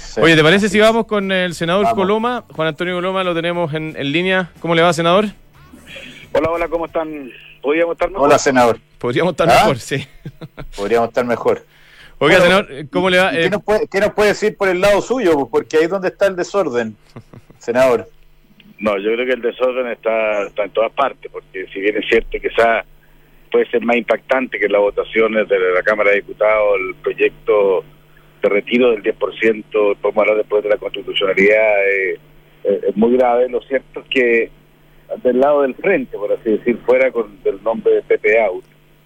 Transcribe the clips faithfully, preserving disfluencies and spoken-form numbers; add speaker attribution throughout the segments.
Speaker 1: Sí.
Speaker 2: Oye, ¿te parece si vamos con el senador
Speaker 1: Vamos.
Speaker 2: Coloma? Juan Antonio Coloma lo tenemos en, en línea. ¿Cómo le va, senador?
Speaker 3: Hola, hola, ¿cómo están? ¿Podríamos estar mejor?
Speaker 1: Hola, senador.
Speaker 2: Podríamos estar
Speaker 1: ¿Ah?
Speaker 2: mejor, sí.
Speaker 1: Podríamos estar mejor.
Speaker 2: Oiga,
Speaker 1: Bueno,
Speaker 2: senador, ¿cómo le va?
Speaker 1: ¿Qué,
Speaker 2: Eh,
Speaker 1: nos puede, ¿Qué nos puede decir por el lado suyo? Porque ahí es donde está el desorden, senador.
Speaker 3: No, yo creo que el desorden está, está en todas partes, porque si bien es cierto que quizá puede ser más impactante que las votaciones de la Cámara de Diputados, el proyecto de retiro del diez por ciento, podemos hablar después de la constitucionalidad, eh, eh, es muy grave. Lo cierto es que del lado del frente, por así decir, fuera con el nombre de Pepe Out,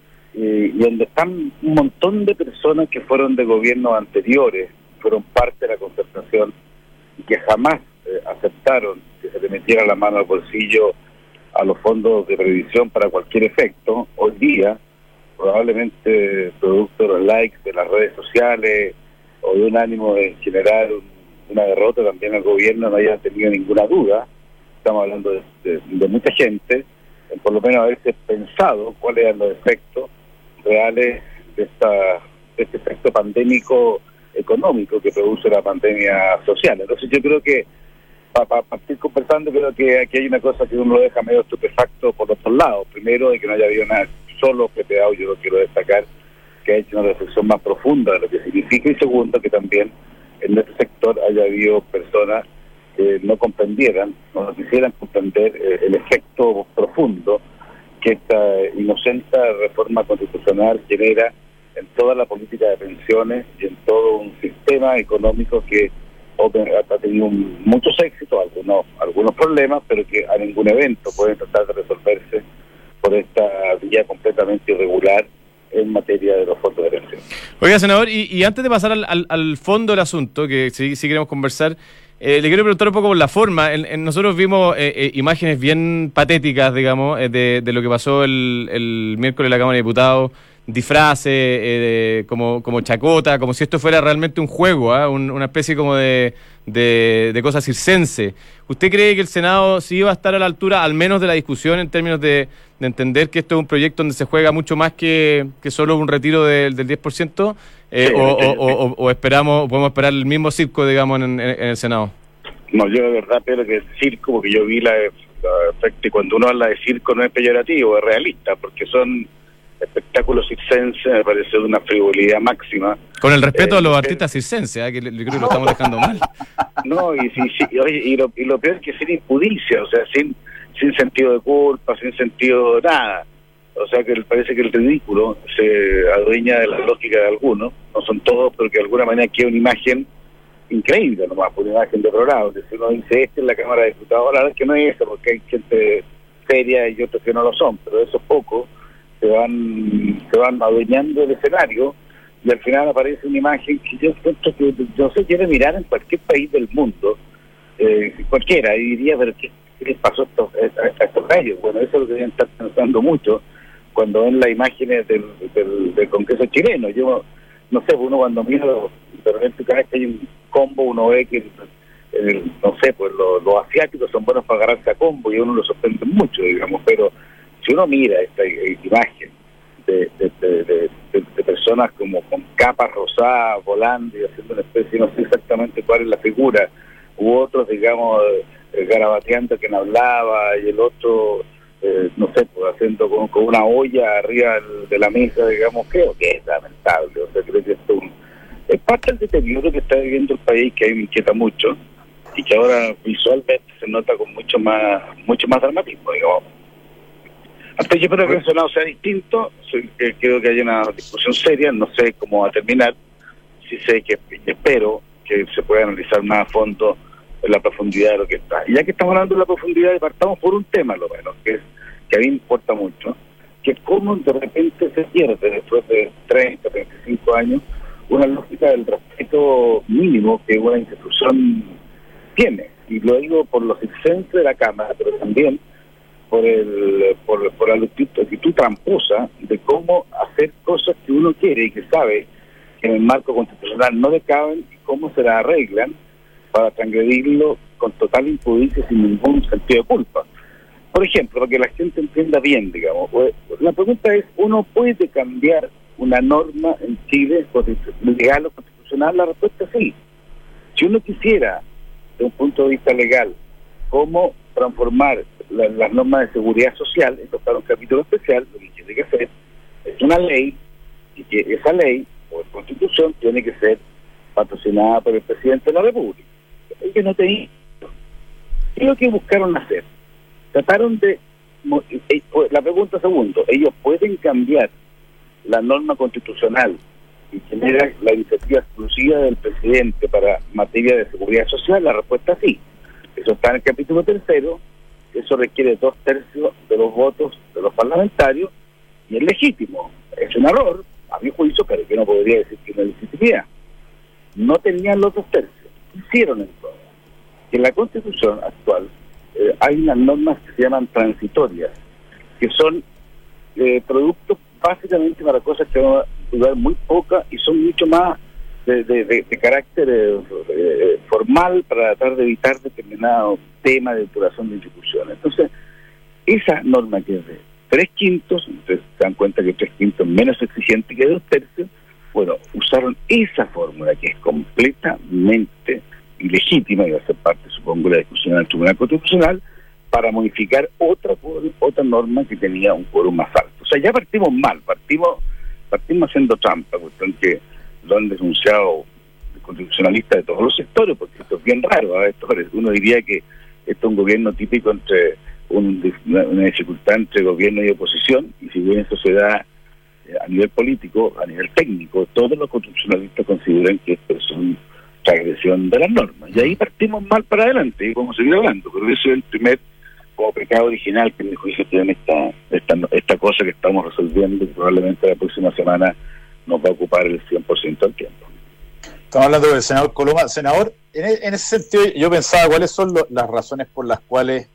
Speaker 3: y, y donde están un montón de personas que fueron de gobiernos anteriores, fueron parte de la concertación y que jamás eh, aceptaron que se le metiera la mano al bolsillo a los fondos de previsión para cualquier efecto. Hoy día, probablemente producto de los likes de las redes sociales o de un ánimo de generar un, una derrota también al gobierno, no haya tenido ninguna duda. Estamos hablando de, de, de mucha gente, en por lo menos haberse pensado cuáles eran los efectos reales de, esta, de este efecto pandémico económico que produce la pandemia social. Entonces yo creo que para pa, partir conversando, creo que aquí hay una cosa que uno lo deja medio estupefacto por los dos lados. Primero, de que no haya habido nada, solo Pepe Out, yo lo quiero destacar, que ha hecho una reflexión más profunda de lo que significa, y segundo, que también en este sector haya habido personas que no comprendieran, no quisieran comprender eh, el efecto profundo que esta inocente reforma constitucional genera en toda la política de pensiones y en todo un sistema económico que ha tenido un, muchos éxitos, algunos algunos problemas, pero que a ningún evento pueden tratar de resolverse por esta vía completamente irregular en materia de los fondos de pensión.
Speaker 2: Oiga, senador, y, y antes de pasar al, al, al fondo del asunto, que sí, sí queremos conversar, eh, le quiero preguntar un poco por la forma. En, en nosotros vimos eh, eh, imágenes bien patéticas, digamos, eh, de, de lo que pasó el, el miércoles en la Cámara de Diputados, disfraces, eh, como, como chacota, como si esto fuera realmente un juego, ¿eh? un, una especie como de, de, de cosa circense. ¿Usted cree que el Senado sí va a estar a la altura, al menos de la discusión, en términos de, de entender que esto es un proyecto donde se juega mucho más que, que solo un retiro del, del diez por ciento? Eh,
Speaker 3: Sí,
Speaker 2: o,
Speaker 3: sí,
Speaker 2: o, o, o esperamos, podemos esperar el mismo circo, digamos, en, en, en el Senado?
Speaker 3: No, yo de verdad espero que el circo, porque yo vi la, la efecto, y cuando uno habla de circo no es peyorativo, es realista, porque son espectáculos circenses, me parece de una frivolidad máxima.
Speaker 2: Con el respeto
Speaker 3: Eh,
Speaker 2: a los
Speaker 3: eh,
Speaker 2: artistas circenses, ¿eh? que le- creo que lo estamos dejando mal.
Speaker 3: No, y, sí, sí, oye, y, lo, y lo peor es que sin impudicia, o sea, sin sin sentido de culpa, sin sentido de nada. O sea, que parece que el ridículo se adueña de la lógica de algunos, no son todos, pero que de alguna manera queda una imagen increíble nomás, por una imagen de programa, que si uno dice, este es la Cámara de Diputados, la verdad es que no es eso, porque hay gente seria y otros que no lo son, pero esos pocos se van se van adueñando del escenario, y al final aparece una imagen que yo encuentro que no se quiere mirar en cualquier país del mundo, eh, cualquiera, y diría, pero ¿qué, qué les pasó a estos, a, a estos gallos? Bueno, eso es lo que deben estar pensando mucho cuando ven las imágenes del, del, del Congreso chileno. Yo no sé, uno cuando mira, de repente cada vez que hay un combo, uno ve que, el, el, no sé, pues los, los asiáticos son buenos para agarrarse a combo y uno lo sorprende mucho, digamos, pero si uno mira esta imagen de, de, de, de, de, de personas como con capas rosadas volando y haciendo una especie, no sé exactamente cuál es la figura, u otros, digamos, eh, garabateando que no hablaba, y el otro, eh, no sé, pues haciendo con, con una olla arriba de la mesa, digamos, creo que es lamentable. O sea, creo que esto es, un, es parte del deterioro que está viviendo el país, que a mí me inquieta mucho, y que ahora visualmente se nota con mucho más mucho más dramatismo, digamos. Hasta yo espero que el Senado sea distinto, soy, que creo que haya una discusión seria, no sé cómo va a terminar, sí sé que espero que se pueda analizar más a fondo en la profundidad de lo que está. Y ya que estamos hablando de la profundidad, partamos por un tema, lo menos, que es que a mí me importa mucho, que es cómo de repente se pierde, después de treinta, treinta y cinco años, una lógica del respeto mínimo que una institución tiene. Y lo digo por los circenses de la Cámara, pero también por el por, por la actitud tramposa de cómo hacer cosas que uno quiere y que sabe que en el marco constitucional no le caben, y cómo se las arreglan para transgredirlo con total impudicia, sin ningún sentido de culpa. Por ejemplo, para que la gente entienda bien, digamos, pues, la pregunta es, ¿uno puede cambiar una norma en Chile legal o constitucional? La respuesta es sí. Si uno quisiera, de un punto de vista legal, cómo transformar la, las normas de seguridad social, esto está en un capítulo especial, lo que tiene que hacer es una ley, y que esa ley, por constitución, tiene que ser patrocinada por el presidente de la República. Ellos no tenían. ¿Qué es lo que buscaron hacer? Trataron de... La pregunta segundo, ¿ellos pueden cambiar la norma constitucional y generar la iniciativa exclusiva del presidente para materia de seguridad social? La respuesta es sí. Eso está en el capítulo tercero, eso requiere dos tercios de los votos de los parlamentarios y es legítimo. Es un error, a mi juicio, pero que no podría decir que no es legitimidad. No tenían los dos tercios. Hicieron entonces que en la Constitución actual eh, hay unas normas que se llaman transitorias, que son eh, productos básicamente para cosas que van a durar muy poca y son mucho más de, de, de, de carácter eh, eh, formal para tratar de evitar determinado tema de duración de instituciones. Entonces, esa norma que es de tres quintos, ustedes se dan cuenta que tres quintos es menos exigente que dos tercios, bueno, usaron esa fórmula que es completamente ilegítima y va a ser parte, supongo, de la discusión del Tribunal Constitucional para modificar otra otra norma que tenía un quórum más alto. O sea, ya partimos mal, partimos partimos haciendo trampa, cuestión que lo han denunciado constitucionalistas de todos los sectores, porque esto es bien raro, ¿eh? Esto, uno diría que esto es un gobierno típico entre un, una, una dificultad entre gobierno y oposición, y si bien eso se da a nivel político, a nivel técnico, todos los constitucionalistas consideran que esto es una transgresión de las normas. Y ahí partimos mal para adelante, y vamos a seguir hablando, pero ese es el primer como pecado original que en mi juicio tiene esta, esta, esta cosa que estamos resolviendo, y probablemente la próxima semana nos va a ocupar el cien por ciento del tiempo.
Speaker 1: Estamos hablando del senador Coloma. Senador, en, en ese sentido yo pensaba cuáles son lo, las razones por las cuales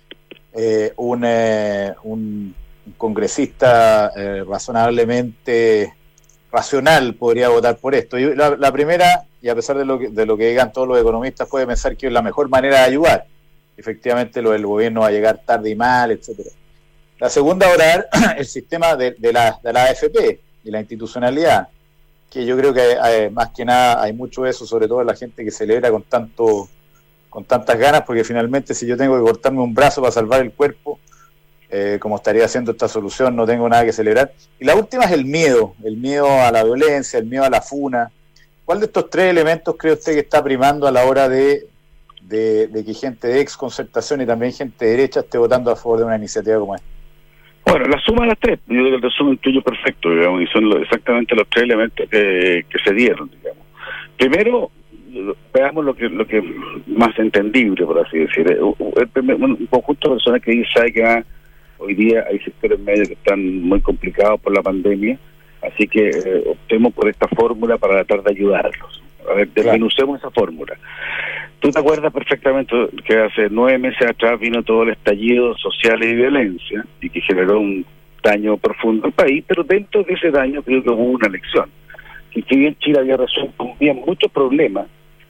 Speaker 1: eh, un, eh, un un congresista eh, razonablemente racional podría votar por esto. Y la, la primera, y a pesar de lo que, de lo que digan todos los economistas, puede pensar que es la mejor manera de ayudar. Efectivamente, lo del gobierno va a llegar tarde y mal, etcétera. La segunda, orar el sistema de, de, la, de la A F P y la institucionalidad, que yo creo que hay, más que nada hay mucho de eso, sobre todo en la gente que celebra con tanto con tantas ganas, porque finalmente si yo tengo que cortarme un brazo para salvar el cuerpo, Eh, como estaría haciendo esta solución, no tengo nada que celebrar. Y la última es el miedo, el miedo a la violencia, el miedo a la funa. ¿Cuál de estos tres elementos cree usted que está primando a la hora de, de, de que gente de ex concertación y también gente de derecha esté votando a favor de una iniciativa como esta?
Speaker 3: Bueno, la suma de las tres, yo creo que el resumen tuyo perfecto, digamos, y son lo, exactamente los tres elementos que, que se dieron, digamos. Primero, veamos lo que lo que más entendible, por así decir. El primer, un conjunto de personas que sabe que va. Hoy día hay sectores medios que están muy complicados por la pandemia, así que eh, optemos por esta fórmula para tratar de ayudarlos. A ver, desmenuzemos esa fórmula. Tú te acuerdas perfectamente que hace nueve meses atrás vino todo el estallido social y violencia y que generó un daño profundo al país, pero dentro de ese daño creo que hubo una lección. Que si bien Chile había resuelto bien muchos problemas,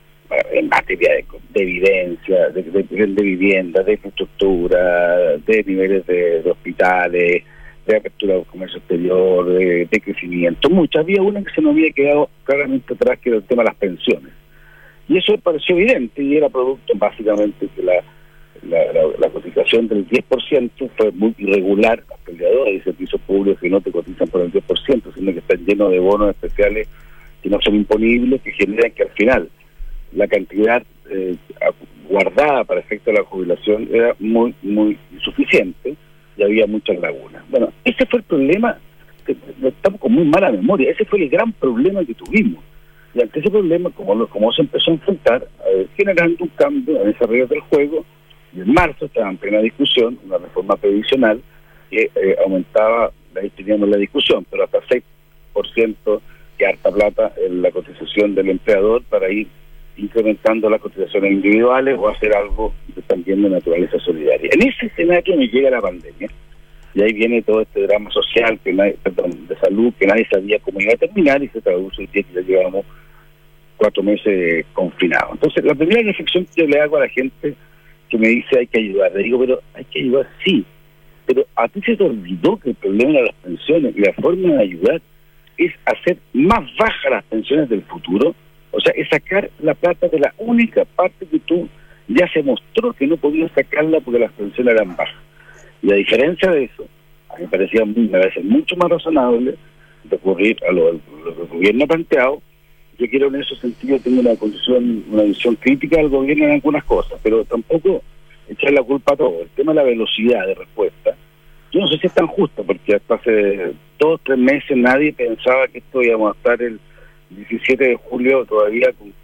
Speaker 3: en materia de, de evidencia, de, de, de vivienda, de infraestructura, de niveles de, de hospitales, de apertura del comercio exterior, de, de crecimiento, muchas. Había una que se nos había quedado claramente atrás, que era el tema de las pensiones. Y eso pareció evidente y era producto básicamente que la, la, la, la cotización del diez por ciento fue muy irregular. Las peleadoras y servicios públicos que no te cotizan por el diez por ciento, sino que están llenos de bonos especiales que no son imponibles, que generan que al final la cantidad eh, guardada para efecto de la jubilación era muy, muy insuficiente y había muchas lagunas. Bueno, ese fue el problema, que estamos con muy mala memoria, ese fue el gran problema que tuvimos. Y ante ese problema, como, lo, como se empezó a enfrentar, eh, generando un cambio en esas reglas del juego, y en marzo estaba en plena discusión una reforma previsional que eh, aumentaba, ahí teníamos la discusión, pero hasta seis por ciento, que harta plata en la cotización del empleador para ir incrementando las cotizaciones individuales o hacer algo de, también de naturaleza solidaria. En ese escenario me llega la pandemia y ahí viene todo este drama social que nadie, perdón, de salud que nadie sabía cómo iba a terminar y se traduce el día que ya llevamos cuatro meses confinados. Entonces, la primera reflexión que yo le hago a la gente que me dice hay que ayudar, le digo, pero hay que ayudar, sí, pero a ti se te olvidó que el problema de las pensiones y la forma de ayudar es hacer más bajas las pensiones del futuro. O sea, es sacar la plata de la única parte que tú ya se mostró que no podías sacarla porque las pensiones eran bajas. Y a diferencia de eso, a mí me parecía muy, me parece mucho más razonable recurrir a lo, lo que el gobierno ha planteado. Yo quiero en ese sentido, tengo una condición, una visión crítica del gobierno en algunas cosas, pero tampoco echar la culpa a todo. El tema de la velocidad de respuesta, yo no sé si es tan justo, porque hasta hace dos o tres meses nadie pensaba que esto íbamos a estar el diecisiete de julio todavía con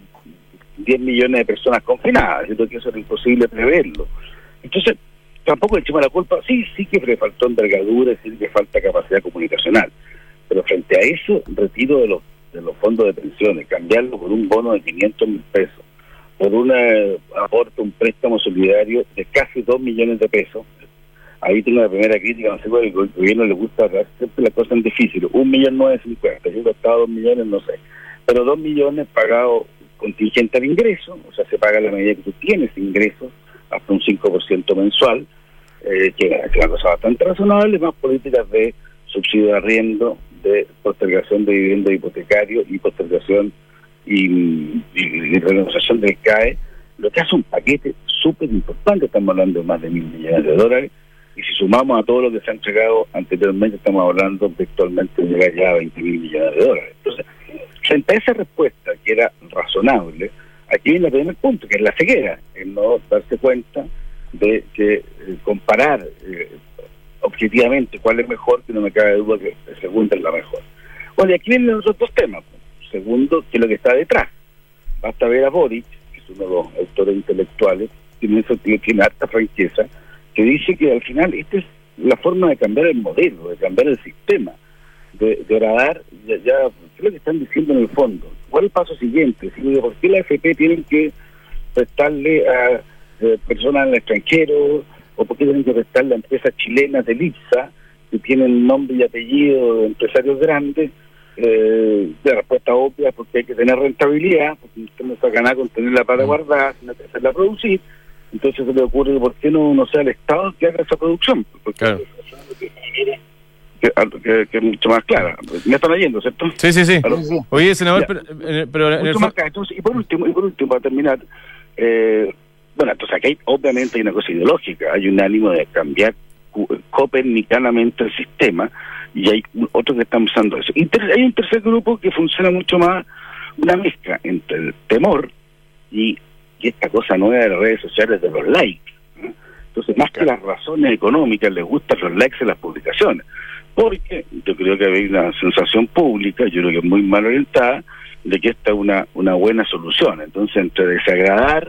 Speaker 3: diez millones de personas confinadas, siento que eso era imposible preverlo. Entonces, tampoco echemos la culpa, sí, sí que le faltó envergadura, sí que falta capacidad comunicacional, pero frente a eso, retiro de los de los fondos de pensiones, cambiarlo por un bono de quinientos mil pesos, por un eh, aporte, un préstamo solidario de casi dos millones de pesos. Ahí tengo la primera crítica, no sé cuál, el gobierno le gusta dar siempre las cosas difíciles, un millón nueve cincuenta, yo he gastado dos millones, no sé, pero dos millones pagados contingente al ingreso, o sea, se paga la medida que tú tienes ingresos, hasta un cinco por ciento mensual, eh, que es una cosa bastante razonable, más políticas de subsidio de arriendo, de postergación de vivienda hipotecario y postergación y, y, y renegociación del C A E, lo que hace un paquete súper importante. Estamos hablando de más de mil millones de dólares, y si sumamos a todo lo que se ha entregado anteriormente, estamos hablando virtualmente de llegar ya a veinte mil millones de dólares. Entonces, frente a esa respuesta que era razonable, aquí viene el primer punto, que es la ceguera, el no darse cuenta de que eh, comparar eh, objetivamente cuál es mejor, que no me cabe duda que el segundo es la mejor. Bueno, y aquí vienen los otros dos temas. Segundo, que es lo que está detrás. Basta ver a Boric, que es uno de los autores intelectuales, tiene, eso, tiene harta franqueza, que dice que al final esta es la forma de cambiar el modelo, de cambiar el sistema, de, de agradar, ya, ya, ¿qué es lo que están diciendo en el fondo? ¿Cuál es el paso siguiente? ¿Por qué la A F P tienen que prestarle a eh, personas en el extranjero? ¿O por qué tienen que prestarle a empresas chilenas del I P S A, que tienen nombre y apellido de empresarios grandes? Eh, de respuesta obvia, porque hay que tener rentabilidad, porque usted no saca nada con tenerla para guardar, sino que hacerla producir. Entonces se le ocurre, ¿por qué no, no sea el Estado que haga esa producción? Porque
Speaker 2: claro.
Speaker 3: que, que, que es mucho más clara. Me están oyendo, ¿cierto?
Speaker 2: Sí, sí, sí.
Speaker 3: sí.
Speaker 2: Oye, senador, pero, pero en el...
Speaker 3: más clara. Entonces, y por último, y por último, para terminar, eh, bueno, entonces aquí hay, obviamente hay una cosa ideológica, hay un ánimo de cambiar copernicanamente el sistema, y hay otros que están usando eso. Y ter- hay un tercer grupo que funciona mucho más, una mezcla entre el temor y, y esta cosa nueva de las redes sociales de los likes, ¿no? Entonces, más que las razones económicas, les gustan los likes en las publicaciones, porque yo creo que hay una sensación pública, yo creo que es muy mal orientada, de que esta es una, una buena solución. Entonces, entre desagradar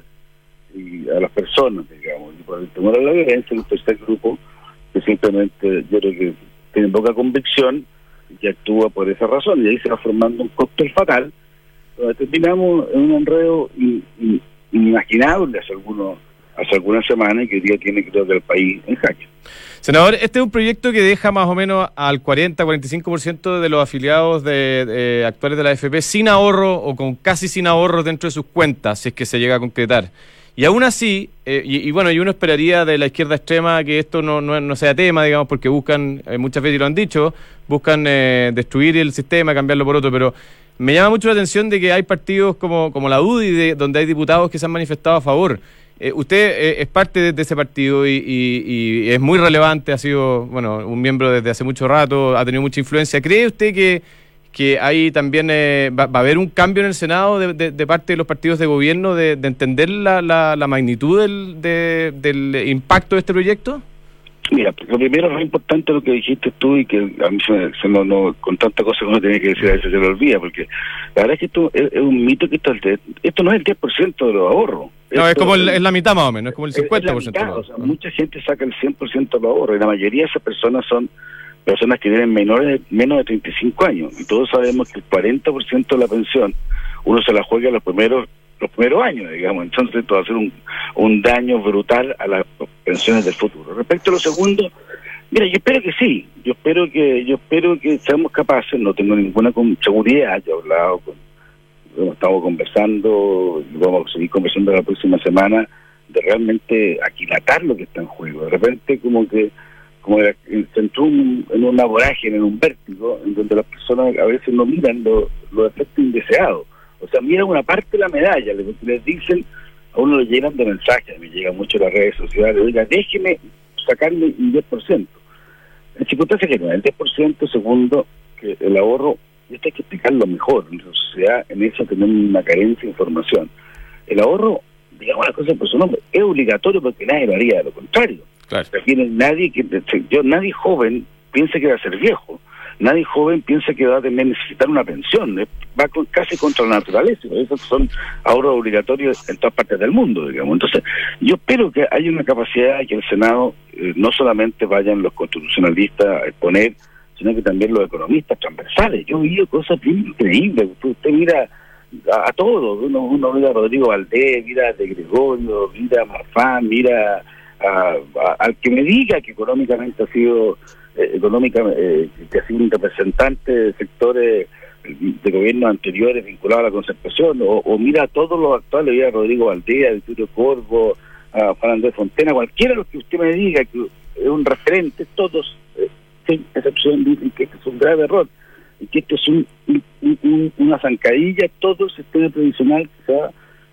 Speaker 3: y a las personas, digamos, y por el temor a la violencia, hay un tercer grupo que simplemente yo creo que tiene poca convicción y que actúa por esa razón, y ahí se va formando un cóctel fatal, donde terminamos en un enredo inimaginable hace algunos hace algunas semanas, y que hoy día tiene, creo que, el país en jaque.
Speaker 2: Senador, este es un proyecto que deja más o menos al cuarenta a cuarenta y cinco por ciento de los afiliados de, de actuales de la A F P sin ahorro o con casi sin ahorro dentro de sus cuentas, si es que se llega a concretar. Y aún así, eh, y, y bueno, y uno esperaría de la izquierda extrema que esto no, no, no sea tema, digamos, porque buscan, eh, muchas veces lo han dicho, buscan eh, destruir el sistema, cambiarlo por otro, pero me llama mucho la atención de que hay partidos como, como la U D I, de, donde hay diputados que se han manifestado a favor. Eh, usted eh, es parte de, de ese partido y, y, y es muy relevante, ha sido, bueno, un miembro desde hace mucho rato, ha tenido mucha influencia. ¿Cree usted que que hay también eh, va, va a haber un cambio en el Senado de, de, de parte de los partidos de gobierno de, de entender la, la, la magnitud del, de, del impacto de este proyecto?
Speaker 3: Mira, lo primero, lo importante es lo que dijiste tú, y que a mí se, se no, no, con tanta cosa que uno tiene que decir a veces se lo olvida, porque la verdad es que esto es, es un mito, que esto, esto no es el diez por ciento de los ahorros.
Speaker 2: No,
Speaker 3: esto,
Speaker 2: es como el, es la mitad más o menos, es como el cincuenta por ciento.
Speaker 3: Es la mitad, o sea, mucha gente saca el cien por ciento de los ahorros, y la mayoría de esas personas son personas que tienen menores menos de treinta y cinco años, y todos sabemos que el cuarenta por ciento de la pensión uno se la juega los primeros los primeros años, digamos. Entonces esto va a ser un, un daño brutal a las pensiones del futuro. Respecto a lo segundo, mira, yo espero que sí, yo espero que yo espero que seamos capaces, no tengo ninguna con seguridad, yo he hablado con, estamos conversando y vamos a seguir conversando la próxima semana, de realmente aquilatar lo que está en juego. De repente como que como se entró un, en una vorágine, en un vértigo, en donde las personas a veces no miran los lo efectos indeseados. O O sea, mira una parte de la medalla, les, les dicen, a uno le llenan de mensajes, me llega mucho las redes sociales, oiga, déjeme sacarle un diez por ciento. En circunstancias que no es el diez por ciento, segundo, que el ahorro, y esto hay que explicarlo mejor, en la sociedad en eso tenemos una carencia de información. El ahorro, digamos las cosas por su nombre, es obligatorio porque nadie lo haría, de lo contrario.
Speaker 2: Claro.
Speaker 3: Aquí nadie, que, yo, nadie joven piensa que va a ser viejo, nadie joven piensa que va a tener, necesitar una pensión, va con, casi contra la naturaleza, esos son ahorros obligatorios en todas partes del mundo, digamos. Entonces, yo espero que haya una capacidad de que el Senado eh, no solamente vayan los constitucionalistas a exponer, sino que también los economistas transversales. Yo he oído cosas bien increíbles, usted, usted mira a, a todos, uno, uno mira a Rodrigo Valdés, mira a De Gregorio, mira a Marfán, mira a, a, al que me diga que económicamente ha sido eh, económica eh, que ha sido un representante de sectores de gobiernos anteriores vinculados a la concertación, o, o mira a todos los actuales, mira a Rodrigo Valdés, a Vittorio Corvo, a Juan Andrés Fontena, cualquiera de los que usted me diga que es un referente, todos eh, sin excepción dicen que este es un grave error y que esto es un, un, un, una zancadilla, todo el sistema previsional que se va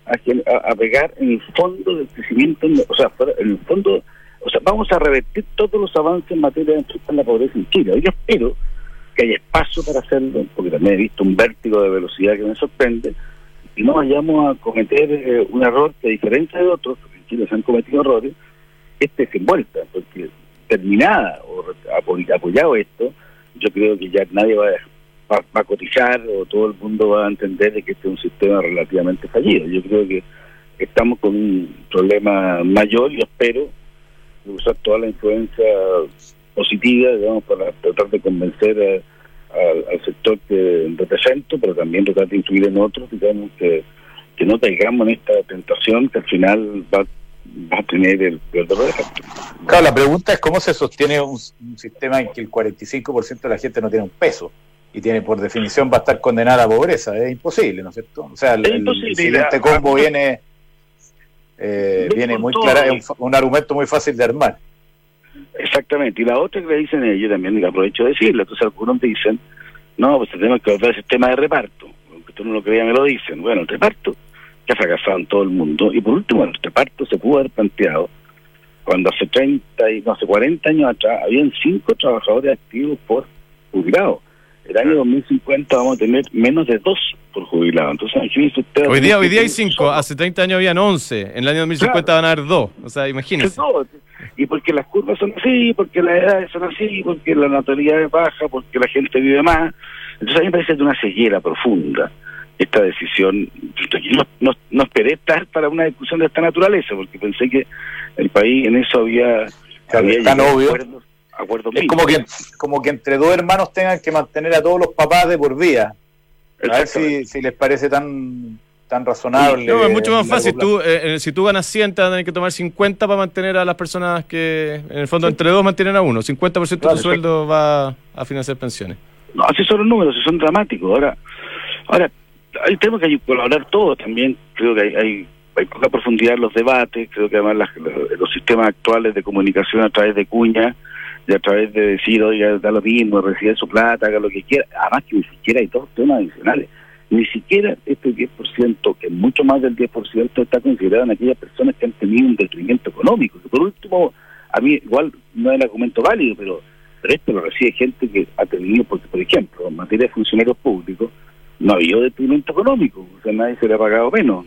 Speaker 3: a, a pegar en el fondo del crecimiento, o sea, en el fondo, o sea, vamos a revertir todos los avances en materia de enfrentar la pobreza en Chile. Yo espero que haya espacio para hacerlo, porque también he visto un vértigo de velocidad que me sorprende, y no vayamos a cometer eh, un error que, a diferencia de otros, porque en Chile se han cometido errores, este es envuelta, porque terminada o apoyado esto, yo creo que ya nadie va a, va, va a cotizar o todo el mundo va a entender de que este es un sistema relativamente fallido. Yo creo que estamos con un problema mayor y espero usar toda la influencia positiva, digamos, para tratar de convencer a, a, al sector que represento, pero también tratar de influir en otros, digamos, que, que no caigamos en esta tentación que al final va va a tener el peor de los efectos.
Speaker 1: Claro, la pregunta es cómo se sostiene un, un sistema en que el cuarenta y cinco por ciento de la gente no tiene un peso y tiene, por definición, va a estar condenada a la pobreza. Es imposible, ¿no es cierto? O sea, el, el, el siguiente combo viene eh, viene muy clara, es un, un argumento muy fácil de armar.
Speaker 3: Exactamente, y la otra que le dicen ellos, también le aprovecho de decirlo, entonces algunos dicen, no, pues tenemos que volver al sistema de reparto, aunque tú no lo creas, me lo dicen. Bueno, el reparto que ha fracasado en todo el mundo, y por último el reparto se pudo haber planteado cuando hace treinta y no hace cuarenta años atrás habían cinco trabajadores activos por jubilado. El año dos mil cincuenta vamos a tener menos de dos por jubilado. Entonces, imagínense usted,
Speaker 2: hoy día hoy día hay cinco, hace treinta años habían once, en el año dos mil cincuenta claro, van a haber dos, o sea, imagínense.
Speaker 3: Y porque las curvas son así, porque las edades son así, porque la natalidad es baja, porque la gente vive más. Entonces a mí me parece de una ceguera profunda esta decisión. No, no, no esperé estar para una discusión de esta naturaleza, porque pensé que el país en eso había, había
Speaker 1: tan obvio.
Speaker 3: acuerdos, acuerdos
Speaker 1: es como que, como que entre dos hermanos tengan que mantener a todos los papás de por vida. A ver si, si les parece tan tan razonable.
Speaker 2: No, es mucho más fácil. Tú, eh, si tú ganas cien, te vas a tener que tomar cincuenta para mantener a las personas que, en el fondo, sí, entre dos mantienen a uno. cincuenta por ciento claro, de tu sueldo va a financiar pensiones.
Speaker 3: No, así son los números, son dramáticos. Ahora, ahora hay temas que hay que colaborar todos también. Creo que hay, hay, hay poca profundidad en los debates. Creo que además las, los, los sistemas actuales de comunicación a través de cuñas y a través de decir, oiga, da lo mismo, recibe su plata, haga lo que quiera. Además que ni siquiera hay dos temas adicionales. Ni siquiera este diez por ciento, que mucho más del diez por ciento, está considerado en aquellas personas que han tenido un detrimento económico. Que por último, a mí igual no es el argumento válido, pero, pero esto lo recibe gente que ha tenido, porque, por ejemplo, en materia de funcionarios públicos, no ha habido detrimento económico, o sea, nadie se le ha pagado menos.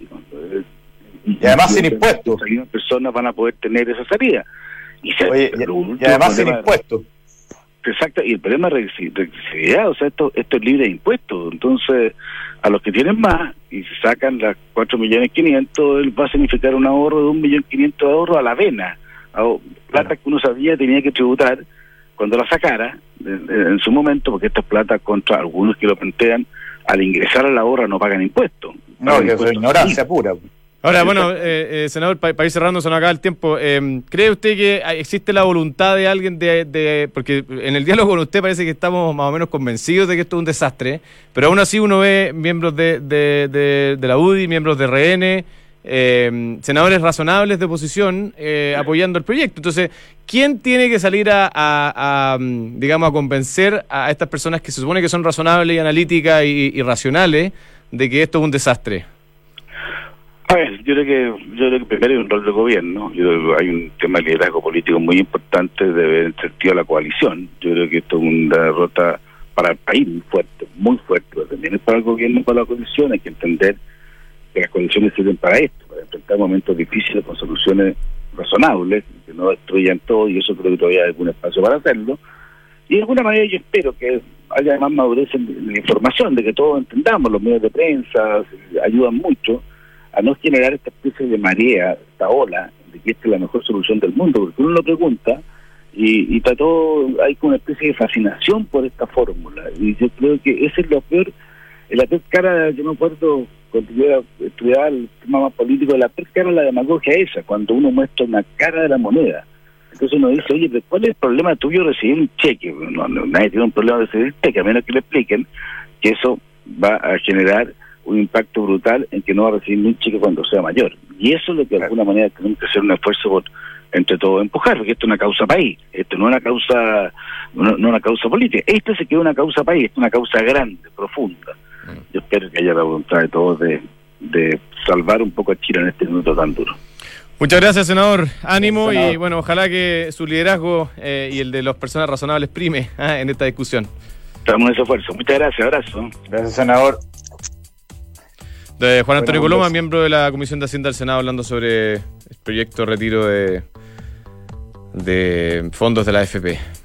Speaker 1: Y, y además sin impuestos.
Speaker 3: Algunas personas van a poder tener esa salida. Y, se,
Speaker 1: Oye, y, y además sin impuestos.
Speaker 3: Exacto, y el problema es regresividad, o sea, esto esto es libre de impuestos. Entonces, a los que tienen más y se sacan las cuatro millones quinientos, él va a significar un ahorro de un millón quinientos de ahorro a la vena. A plata que uno sabía tenía que tributar cuando la sacara en, en su momento, porque esta plata, contra algunos que lo plantean, al ingresar a la ahorra no pagan impuestos.
Speaker 1: No, que es ignorancia pura.
Speaker 2: Ahora, bueno, eh, eh, senador, para pa ir cerrando, se nos acaba el tiempo. Eh, ¿Cree usted que existe la voluntad de alguien de, de... Porque en el diálogo con usted parece que estamos más o menos convencidos de que esto es un desastre, pero aún así uno ve miembros de, de, de, de la U D I, miembros de R N, eh, senadores razonables de oposición eh, apoyando el proyecto. Entonces, ¿quién tiene que salir a, a, a, digamos, a convencer a estas personas que se supone que son razonables y analíticas y, y racionales de que esto es un desastre?
Speaker 3: A ver, yo creo que yo creo que primero hay un rol del gobierno. Yo creo que hay un tema de liderazgo político muy importante de ver el sentido de la coalición. Yo creo que esto es una derrota para el país muy fuerte, muy fuerte, pero también es para el gobierno y para la coalición. Hay que entender que las condiciones sirven para esto, para enfrentar momentos difíciles con soluciones razonables, que no destruyan todo, y eso creo que todavía hay algún espacio para hacerlo. Y de alguna manera yo espero que haya más madurez en la información, de que todos entendamos, los medios de prensa ayudan mucho a no generar esta especie de marea, esta ola, de que esta es la mejor solución del mundo, porque uno lo pregunta y, y para todo hay una especie de fascinación por esta fórmula, y yo creo que ese es lo peor, la peor cara. Yo me acuerdo cuando yo era, estudiaba el tema más político, la peor cara es la demagogia esa, cuando uno muestra una cara de la moneda. Entonces uno dice, oye, ¿cuál es el problema tuyo de recibir un cheque? No, no, nadie tiene un problema de recibir un cheque, a menos que le expliquen que eso va a generar un impacto brutal en que no va a recibir ni un cheque cuando sea mayor. Y eso es lo que de alguna manera tenemos que hacer un esfuerzo por, entre todos, empujar, porque esto es una causa país, esto no es una causa, no, no una causa política, esto se queda una causa país, esto es una causa grande, profunda. Yo espero que haya la voluntad de todos de, de salvar un poco a Chile en este minuto tan duro.
Speaker 2: Muchas gracias, senador. Ánimo, senador. Y bueno, ojalá que su liderazgo eh, y el de las personas razonables prime ¿eh? en esta discusión.
Speaker 3: Estamos en ese esfuerzo. Muchas gracias, abrazo.
Speaker 1: Gracias, senador.
Speaker 2: De Juan Antonio bueno, Coloma, miembro de la Comisión de Hacienda del Senado, hablando sobre el proyecto de retiro de, de fondos de la A F P.